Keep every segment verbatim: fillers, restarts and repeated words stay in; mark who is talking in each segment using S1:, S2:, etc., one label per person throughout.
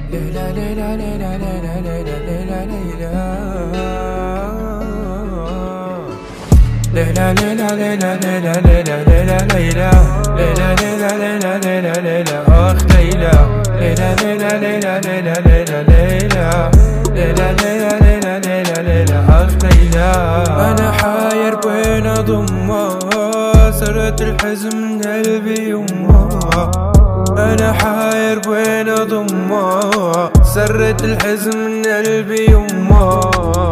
S1: ليلى ليلى ليلى ليلى ليلى ليلى ليلى ليلى ليلى ليلى ليلى ليلى ليلى ليلى ليلى ليلى ليلى ليلى أخ ليلى ليلى ليلى ليلى ليلى ليلى ليلى ليلى ليلى ليلى ليلى ليلى أخ ليلى. أنا حاير بين أضمها سرت الحزن من قلبي يمها. أنا حاير بين أضمها سرت الحزن من قلبي يمها.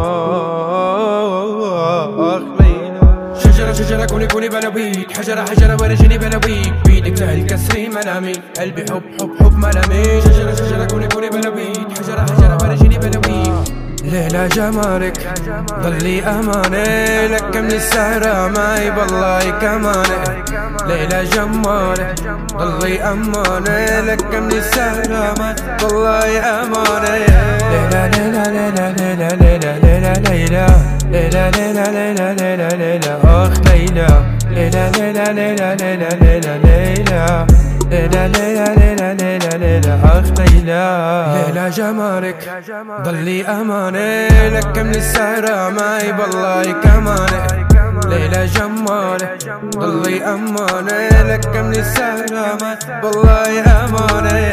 S1: أخ ليلى شجرة شجرة كوني كوني بلويك، حجرة حجرة ورجيني بلويك، بيدك سهل كسري ملامي، قلبي حب حب حب ملامي. شجرة شجرة كوني كوني بلويك، حجرة حجرة ورجيني بلويك. ليلى جمالك ضلي أماني، لك من السهرة معي بالله كماني. ليلى جمالك ضلي أماني، لك من السهرة معي بالله أماني. ليلى ليلى ليلى ليلى ليلى ليلى ليلى ليلى ليلى ليلى ليلى ليلى أخ ليلى ليلى ليلى ليلى ليلى ليلى ليلى ليلى ليلى ليلى ليلى ليلى أخ ليلى. ليلى جمالك ضلي أماني، لك من السهرة معي بالله كماني. ليلى جمالك ضلي أماني، لك من السهرة معي بالله أماني.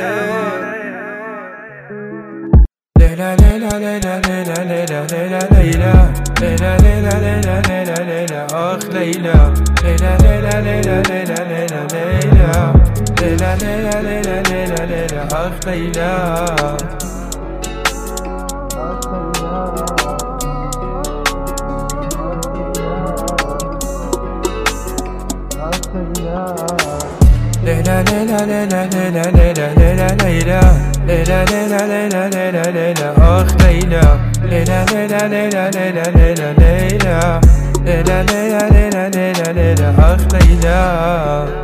S1: ليلى ليلى ليلى ليلى ليلى ليلى ليلى ليلى ليلى ليلى ليلى ليلى أخ ليلى ليلى ليلى ليلى ليلى ليلى ليلى ليلى ليلى ليلى ليلى ليلى أخ ليلى. ليلى ليلى ليلى ليلى ليلى ليلى ليلى ليلى ليلى ليلى ليلى ليلى أخ ليلى ليلى ليلى ليلى ليلى ليلى ليلى ليلى ليلى ليلى ليلى ليلى أخ ليلى.